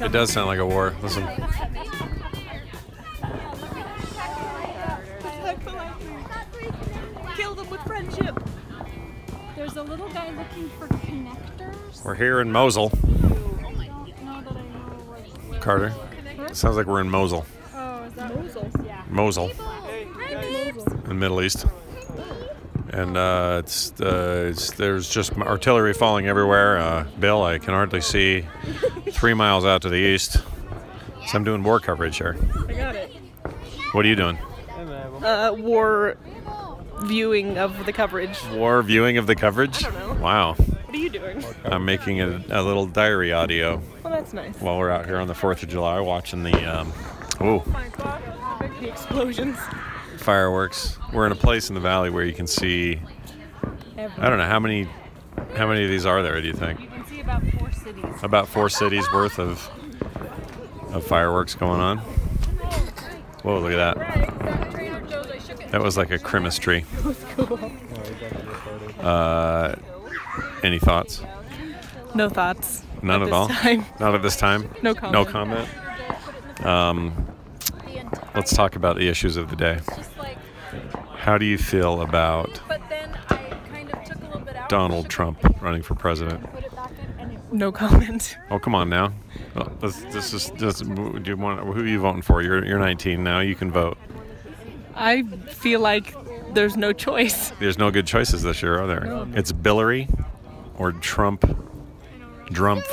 It does sound like a war. Listen. Kill them with friendship. There's a little guy looking for connectors. We're here in Mosul. Carter. It sounds like we're in Mosul. Oh, is that Mosul? Yeah. Mosul. In the Middle East. And there's just artillery falling everywhere. Bill, I can hardly see 3 miles out to the east. So I'm doing war coverage here. I got it. What are you doing? War viewing of the coverage. War viewing of the coverage? I don't know. Wow. What are you doing? I'm making a little diary audio Well, that's nice. while we're out here on the 4th of July watching the Oh my God. The explosions. fireworks. We're in a place in the valley where you can see, I don't know, how many of these are there, do you think? You can see about 4 cities. About 4 cities worth of fireworks going on. Whoa, look at that. That was like a Christmas tree. Any thoughts? No thoughts. None at all? Time. Not at this time? No comment. No comment? Let's talk about the issues of the day. How do you feel about Donald Trump running for president? No comment. Oh, come on now. Well, this is do you want, who are you voting for? You're 19 now. You can vote. I feel like there's no choice. There's no good choices this year, are there? No. It's Billary or Dump Trump.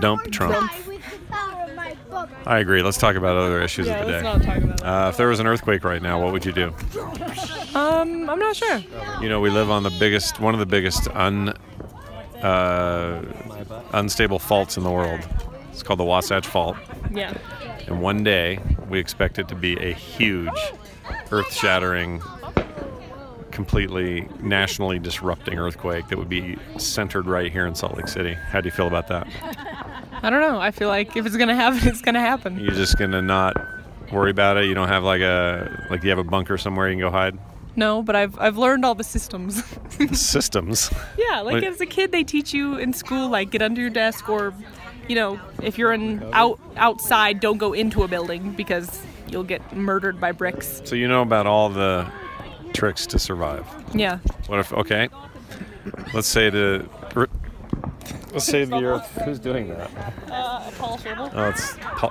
I agree. Let's talk about other issues of the day. Let's not talk about that. If there was an earthquake right now, what would you do? I'm not sure. You know, we live on one of the biggest unstable faults in the world. It's called the Wasatch Fault. Yeah. And one day, we expect it to be a huge, earth-shattering, completely nationally disrupting earthquake that would be centered right here in Salt Lake City. How do you feel about that? I don't know. I feel like if it's going to happen, it's going to happen. You're just going to not worry about it? You don't have you have a bunker somewhere you can go hide? No, but I've learned all the systems. Systems? Yeah, like as a kid they teach you in school, like get under your desk, or, you know, if you're outside, don't go into a building because you'll get murdered by bricks. So you know about all the tricks to survive? Yeah. What if, okay, let's say the earth. Who's doing that? Paul Scherble. Oh, it's Paul.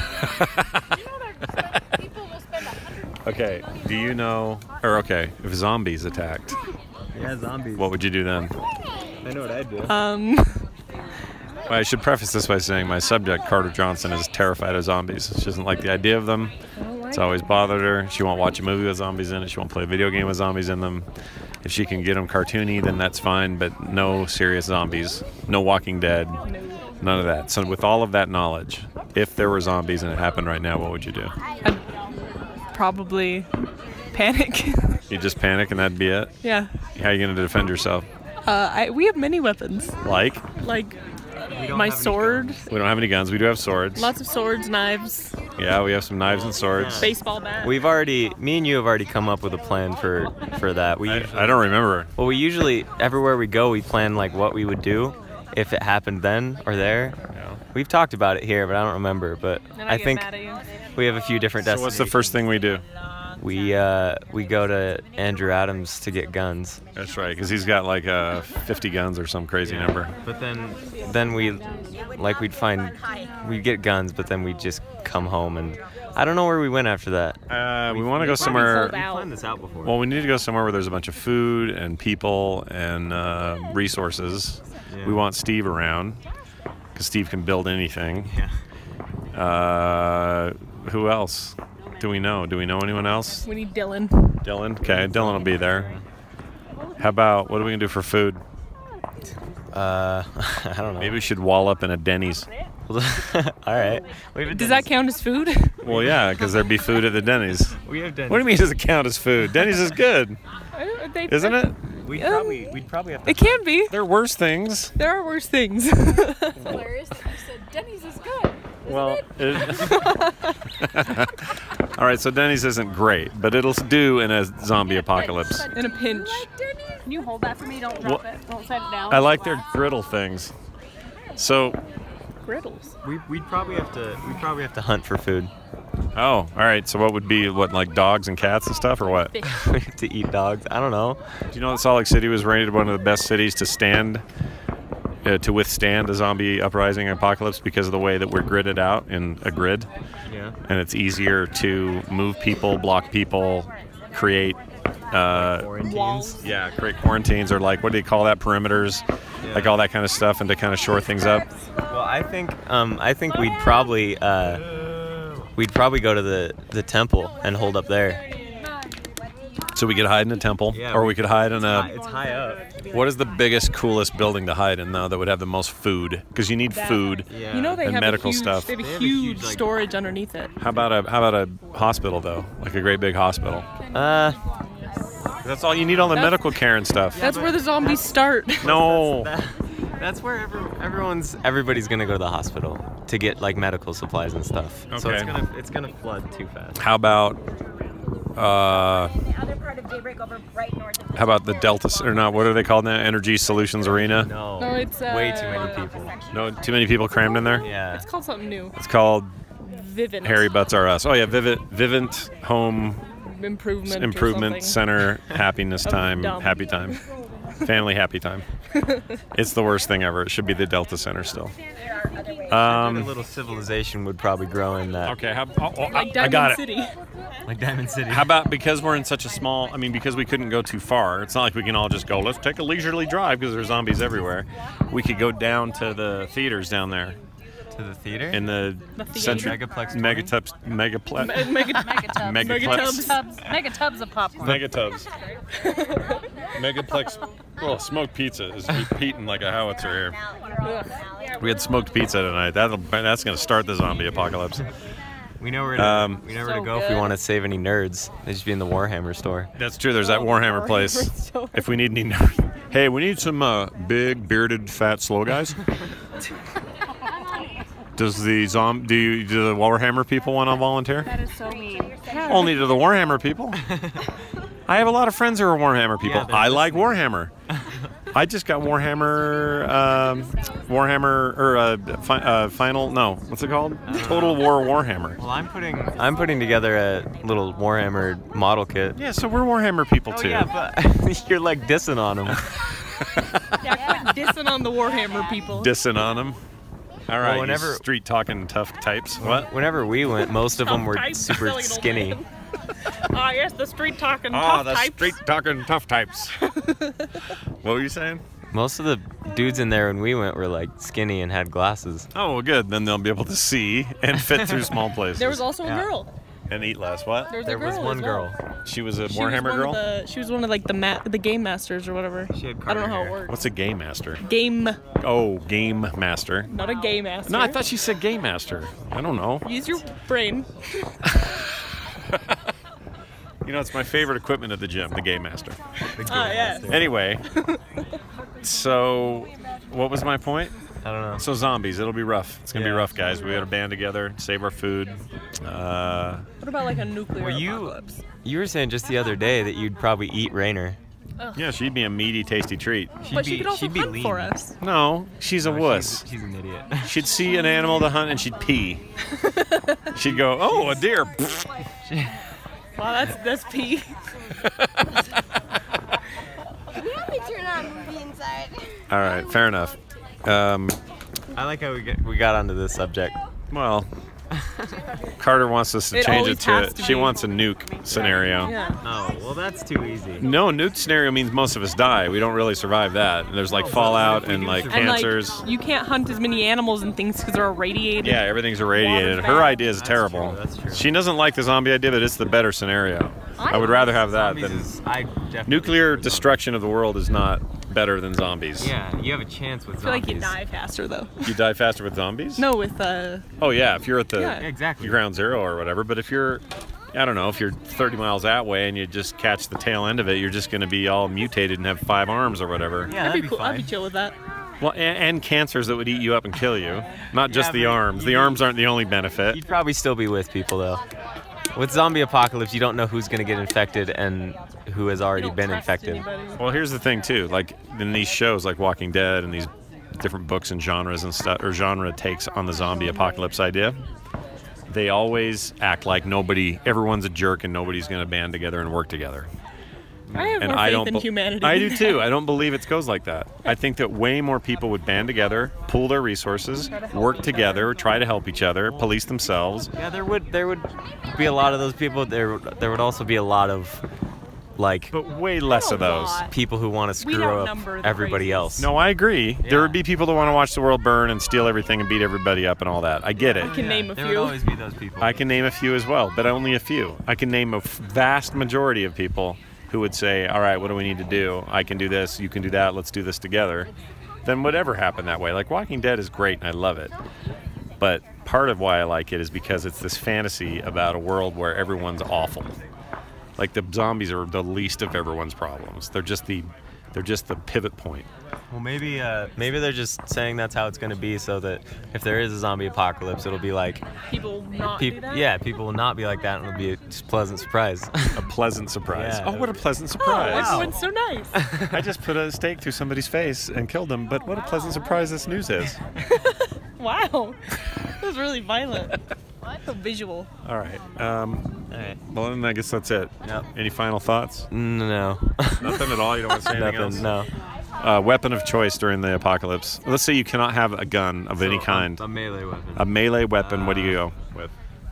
Okay, do you know, if zombies attacked, Yeah, zombies. what would you do then? I know what I'd do. Well, I should preface this by saying my subject, Carter Johnson, is terrified of zombies. She doesn't like the idea of them. It's always bothered her. She won't watch a movie with zombies in it. She won't play a video game with zombies in them. If she can get them cartoony, then that's fine, but no serious zombies. No Walking Dead. None of that. So with all of that knowledge, if there were zombies and it happened right now, what would you do? I'd probably panic. You just panic and that'd be it? Yeah. How are you going to defend yourself? We have many weapons. Like My sword. We don't have any guns. We do have swords. Lots of swords, knives. Yeah, we have some knives and swords. Baseball bat. Me and you have already come up with a plan for that. I don't remember. Well, we usually, everywhere we go, we plan like what we would do if it happened then or there. Yeah. We've talked about it here, but I don't remember. But And I get think mad at you. we have a few different So destinations. what's the first thing we do? We go to Andrew Adams to get guns. That's right, because he's got 50 guns or some crazy number. But then we'd get guns, but then we'd just come home, and I don't know where we went after that. We want to go somewhere. sold out. Planned this out before. Well, we need to go somewhere where there's a bunch of food and people and resources. Yeah. We want Steve around, because Steve can build anything. Yeah. Who else? Do we know? Do we know anyone else? We need Dylan. Dylan? Okay, Dylan will be there. How about, what are we going to do for food? I don't know. Maybe we should wall up in a Denny's. All right. Does that count as food? Well, yeah, because there'd be food at the Denny's. We have Denny's. What do you mean does it count as food? Denny's is good, isn't it? We'd probably have to. It can be. There are worse things. There are worse things. Hilarious that you said Denny's is good. Well, all right, so Denny's isn't great, but it'll do in a zombie apocalypse. In a pinch. Can you hold that for me? Don't drop it. Don't set it down. I like their griddle things. So, Griddles. We'd probably have to hunt for food. Oh, all right. So what would be like dogs and cats and stuff, or what? Do To eat dogs. I don't know. you know that Salt Lake City was rated one of the best cities to to withstand a zombie uprising apocalypse because of the way that we're gridded out in a grid, Yeah. and it's easier to move people, block people, create. Walls. Yeah, create quarantines or like what do you call that? Perimeters, like all that kind of stuff, and to kind of shore things up. Well, I think we'd probably go to the temple and hold up there. So we could hide in a temple, Yeah, or we could hide in a. It's high up. What is the biggest, coolest building to hide in though that would have the most food? Because you need food. Yeah. You know they And have medical a huge, stuff. They have They a have a huge huge, like- storage underneath it. How about a hospital though? Like a great big hospital. That's all you need. All the medical care and stuff. That's where the zombies start. No. That's where everybody's gonna go to the hospital to get like medical supplies and stuff. So Okay. it's gonna flood too fast. How about The other part of Daybreak over right north of how about the Delta or not? What are they called now? Energy Solutions Arena. No. No, it's way too many people. No, too many people crammed in there. Yeah. It's called something new. It's called Vivint. Harry Butts R Us. Oh yeah, Vivint Home Improvement. or something. Center. Happiness time. dumb. Happy time. Family happy time. It's the worst thing ever. It should be the Delta Center still. A little civilization would probably grow in that. Okay, Like I Diamond got it. City. Like Diamond City. How about because we're in such a small, because we couldn't go too far, it's not like we can all just go, let's take a leisurely drive because there's zombies everywhere. We could go down to the theaters down there To the theater? in the theater? Century Megaplex 20? Megaplex. Megatubs. Megaplex. Megatubs of popcorn. Megatubs. Megaplex. Well, smoked pizza is heating like a howitzer here. We had smoked pizza tonight. That's going to start the zombie apocalypse. We know where to, So go if we good. want to save any nerds. They just be in the Warhammer store. That's true. There's that Warhammer place. store. If we need any, hey, we need some big bearded fat slow guys. Does the do the Warhammer people want to volunteer? That is so mean. Only to the Warhammer people. I have a lot of friends who are Warhammer people. Yeah, they're I like Warhammer. I just got Warhammer, Final. No, what's it called? Total War Warhammer. Well, I'm putting together a little Warhammer model kit. Yeah, so we're Warhammer people too. Yeah, but you're like dissing on them. Yeah, quit dissing on the Warhammer people. Dissing on them. All right, Well, you street talking tough types. What? Whenever we went, most of them were Types, super selling an old skinny. man. Ah, yes, the street talking Oh, tough the types. street talking tough types. What were you saying? Most of the dudes in there when we went were like skinny and had glasses. Oh, well, good. Then they'll be able to see and fit through small places. There was also a Yeah. girl. and eat less. What? There was, There a girl was one as well. girl. She was a She Warhammer was one girl. of she was one of like the game masters or whatever. She had I don't know Carter how it hair. works. What's a game master? Game, Oh, game master. not a game master. No, I thought she said game master. I don't know. Use your brain. You know, it's my favorite equipment at the gym, the game master. Ah, yeah. Anyway, so what was my point? I don't know. So zombies, it'll be rough. It's gonna be Yeah. rough, guys. We gotta band together, save our food. What about like a nuclear you apocalypse? you were saying just the other day that you'd probably eat Rainer. Yeah, she'd be a meaty, tasty treat. But she could also she'd be hunt lean. for us. No, she's a No, wuss. She's an idiot. She'd see an animal to hunt and she'd pee. She'd go, "Oh, a deer." Wow, that's pee. Can you have me turn on movie inside? All right, fair enough. I like how we got onto this subject. Well, Carter wants us to It change always it to has it. to She be. wants a nuke scenario. Yeah. Oh, well, that's too easy. No, nuke scenario means most of us die. We don't really survive that. And there's like fallout and like And cancers. like you can't hunt as many animals and things because they're irradiated. Yeah, everything's irradiated. Water's Her bad. idea is terrible. true, that's true. She doesn't like the zombie idea, but it's the better scenario. I would rather have that than I definitely nuclear prefer zombies. destruction of the world is not better than zombies. Yeah, you have a chance with I feel like zombies. you die faster though. You die faster with zombies? No, with Oh yeah, if you're at the Yeah. Yeah, exactly. ground zero or whatever. But if you're, I don't know, if you're 30 miles that way and you just catch the tail end of it, you're just going to be all mutated and have 5 arms or whatever. Yeah, I'd that'd be be cool. I'd fine. be chill with that. Well, and cancers that would eat you up and kill you. Not just Yeah, the but arms. you- The arms aren't the only benefit. You'd probably still be with people though. With zombie apocalypse, you don't know who's gonna get infected and who has You already don't been trust infected. anybody. Well, here's the thing too. Like in these shows, like Walking Dead and these different books and genres and stuff, or genre takes on the zombie apocalypse idea, they always act like everyone's a jerk and nobody's going to band together and work together. I have And more I faith don't. in humanity. I do too. I don't believe it goes like that. I think that way more people would band together, pool their resources, work together, try to help each other, police themselves. Yeah, there would be a lot of those people. There would also be a lot of like But way less of those. people who want to We'd screw outnumber up the everybody crazies. else. No, I agree. There Yeah. would be people that want to watch the world burn and steal everything and beat everybody up and all that. I get it. I can name a There few. would always be those people. I can name a few as well, but only a few. I can name a vast majority of people who would say, all right, what do we need to do? I can do this, you can do that, let's do this together. Then whatever happened that way. Like Walking Dead is great and I love it. But part of why I like it is because it's this fantasy about a world where everyone's awful. Like the zombies are the least of everyone's problems. They're just the pivot point. Well, maybe they're just saying that's how it's going to be, so that if there is a zombie apocalypse, it'll be like People not do that? yeah, people will not be like that, and it'll be a just pleasant surprise. A pleasant surprise. Yeah. Oh, what a pleasant Oh, surprise. everyone's so nice. I just put a stake through somebody's face and killed him, but what a pleasant surprise this news is. Wow. That was really violent. So visual. All right. All right. Well, then I guess that's it. Yep. Any final thoughts? No. Nothing at all? You don't want to say anything else? Nothing. No. Weapon of choice during the apocalypse. Let's say you cannot have a gun of any kind. A melee weapon. A melee weapon, what do you go with?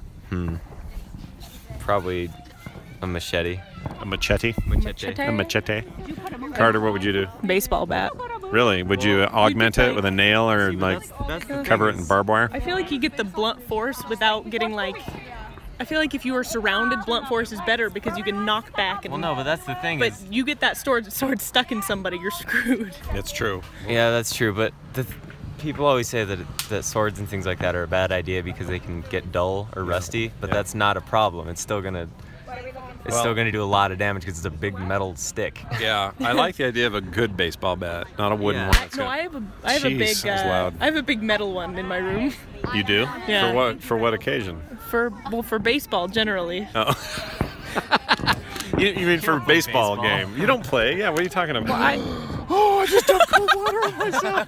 Probably a machete. A machete? Machete. A machete? Carter, what would you do? Baseball bat. Really? Would you augment it with a nail or like That's the cover it thing in is- barbed wire? I feel like you get the blunt force without getting like. I feel like if you are surrounded, blunt force is better because you can knock back. And, Well, no, but that's the thing. but is, you get that sword stuck in somebody, you're screwed. It's true. yeah, that's true. But people always say that swords and things like that are a bad idea because they can get dull or rusty. But that's not a problem. It's still gonna. It's still going to do a lot of damage because it's a big metal stick. Yeah, I like the idea of a good baseball bat, not a wooden Yeah. one. That's No, gonna- I have a Jeez, big that was loud. I have a big metal one in my room You do? Yeah. For what? For what occasion? for baseball generally. Oh. you mean for don't play baseball baseball. game? You don't play? Yeah. What are you talking about? Oh, I just dumped cold water on myself.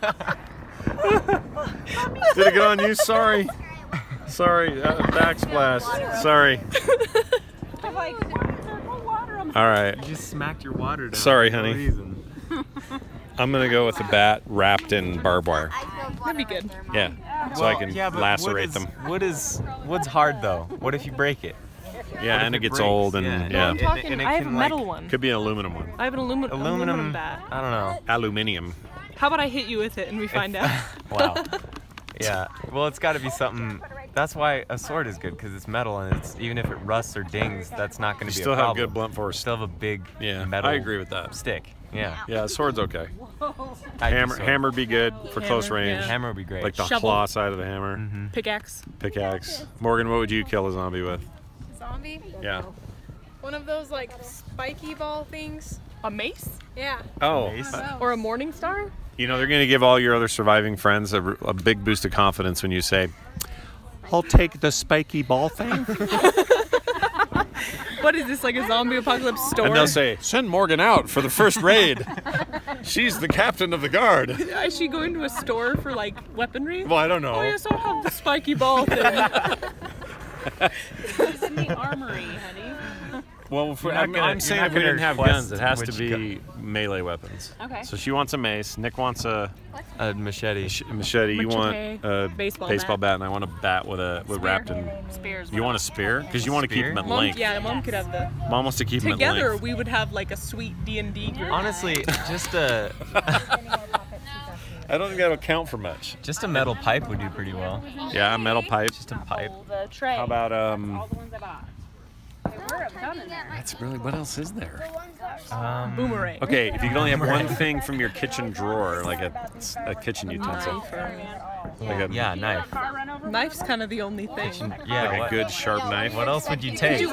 Did it get on you? Sorry. Sorry. Backsplash. Sorry. All right. You just smacked your water down. Sorry, for no honey. reason. I'm gonna go with a bat wrapped in barbed wire. That'd be good. Yeah. So I can yeah, but lacerate them. What's hard though? What if you break it? Yeah, What and if it gets breaks? old and yeah. I'm talking. and it I have a can, metal like- one. Could be an aluminum one. I have an aluminum bat. I don't know. Aluminium. How about I hit you with it and we find out? Wow. Yeah. Well, it's got to be something. That's why a sword is good because it's metal and it's even if it rusts or dings, that's not going You to be still a have problem. good blunt You force. still have a big Yeah, metal. I agree with that. Stick. Yeah. Yeah, sword's okay. I'd do Hammer, sword. hammer'd be good for close Hammer, range. yeah. Hammer would be great. Like the Shovel. claw side of the hammer. Pickaxe. Pickaxe. Morgan, what would you kill a zombie with? Zombie? Yeah. One of those like spiky ball things. A mace? Yeah. Oh, Or a morning star? you know, they're going to give all your other surviving friends a big boost of confidence when you say, I'll take the spiky ball thing. What is this, like a zombie apocalypse store? And they'll say, send Morgan out for the first raid. She's the captain of the guard. Is she going to a store for like weaponry? Well, I don't know. Oh yes, I'll have the spiky ball thing. It's in the armory, honey. Well, You're not gonna- I'm you're saying not if we gonna didn't have request guns, it has to which be melee weapons. Okay. So she wants a mace. Nick wants a A machete. machete. You want Machete. a Baseball bat, and I want a bat with wrapped in. Spears. You want a spear? Because you want to keep them at Mom, length. yeah, Mom could have the. Mom wants to keep them at Together, length. we would have like a sweet D&D group. Honestly, just a I don't think that'll count for much. just a metal pipe would do pretty well. Yeah, a metal pipe. Just a pipe. The tray. How about All the ones I bought. They were a ton in there. That's really what else is there? Boomerang. Okay, if you could only have one thing from your kitchen drawer, like a kitchen utensil, like a, Yeah, knife. Knife's kind of the only thing. Yeah. like a what, good sharp knife. what else would you take?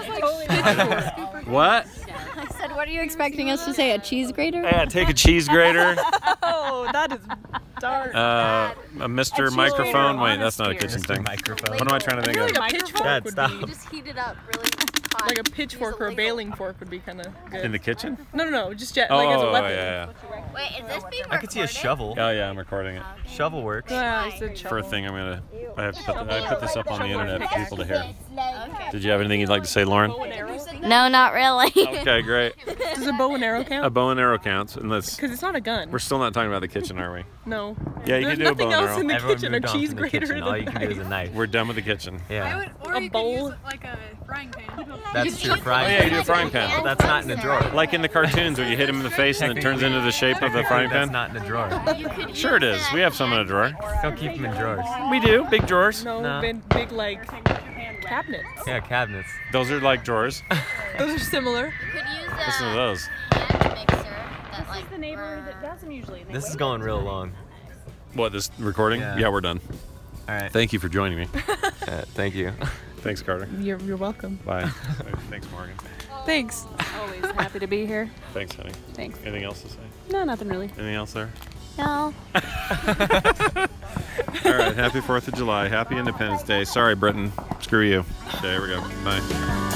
What? I said, what are you expecting us to say? A cheese grater? Yeah, take a cheese grater. Oh, that is dark. A Mr. Microphone. Wait, that's not a kitchen thing. Microphone. What am I trying to think I feel of? like a pitchfork Dad, would stop. be. Just heat it up really. like a pitchfork or a baling fork would be kind of good. In the kitchen? No, just like as a weapon. Yeah. Wait, is this being I could see a shovel. Oh yeah, I'm recording it. Shovel works. Yeah, I said For a shovel. thing, I put this up on the internet for people to hear. Okay. Did you have anything you'd like to say, Lauren? No, not really. Okay, great. Does a bow and arrow A count? bow and arrow counts, and let's. Because it's not a gun. We're still not talking about the kitchen, are we? No. Yeah, you There's can do a bow nothing and else arrow. in the Everyone kitchen. A moved on cheese from the grater kitchen. and All a you can do is a knife. knife. We're done with the kitchen. Yeah. Or A you bowl. could use like a frying pan. That's true. Frying Oh yeah, you do a frying pan. But that's not in a drawer. Like in the cartoons where you hit him in the face and it turns into the shape of the frying That's pan? not in a drawer. Sure it is. We have some in a drawer. Don't keep them in drawers. We do. Big drawers. No, No. big like cabinets. Yeah, cabinets. Those are like drawers. Those are similar. Could use Listen to those. hand mixer that like. The neighbor that does them usually. This is going real long. What, this recording? Yeah. Yeah, we're done. All right. Thank you for joining me. Thank you. Thanks, Carter. You're welcome. Bye. Thanks, Morgan. Thanks. Always happy to be here. Thanks, honey. Thanks. Anything else to say? No, nothing really. Anything else there? No. All right. Happy 4th of July. Happy Independence Day. Sorry, Britain. Screw you. Okay, here we go. Bye.